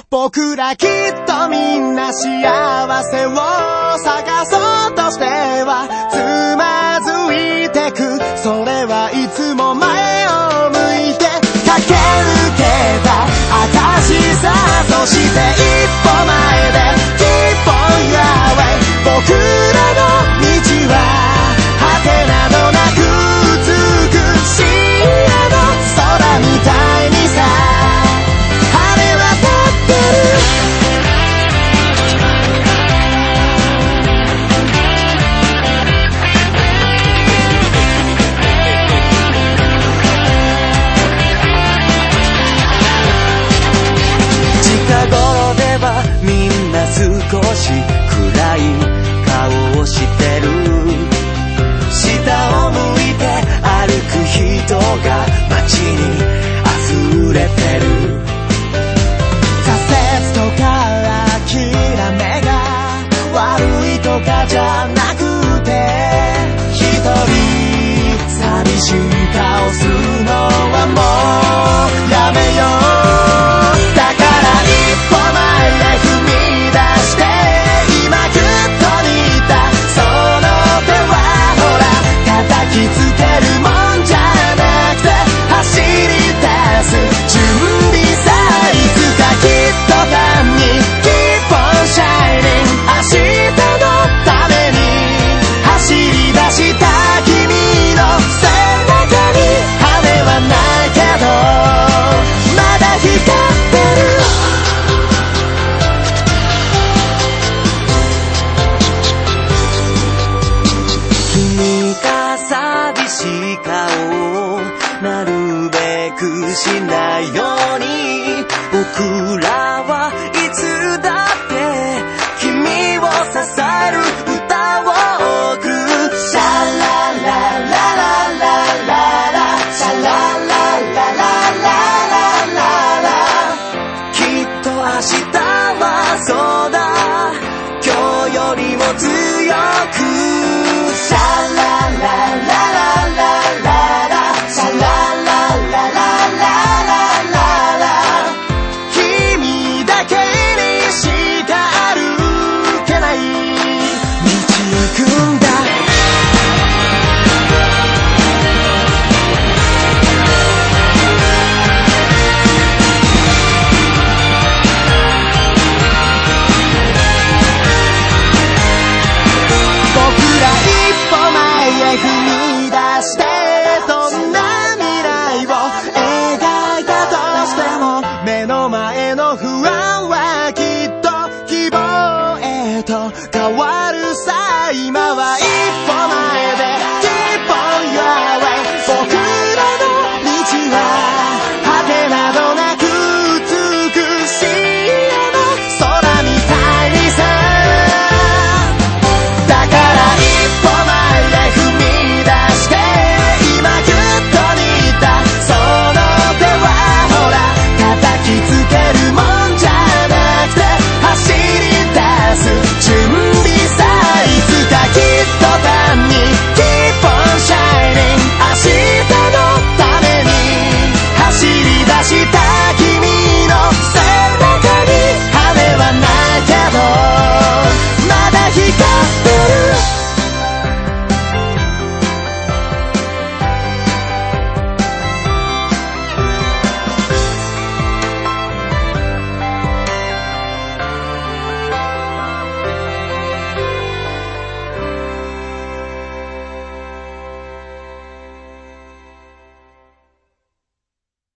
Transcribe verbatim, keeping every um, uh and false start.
僕らきっとみんな幸せを探そうとしてはつまずいてく。それはいつも前を向いて駆け抜けた証さ。そして一歩前で Keep on your way。 僕らの道は果てなどなく美しいあの空みたいにさ晴れ渡ってる。近頃ではみんな少し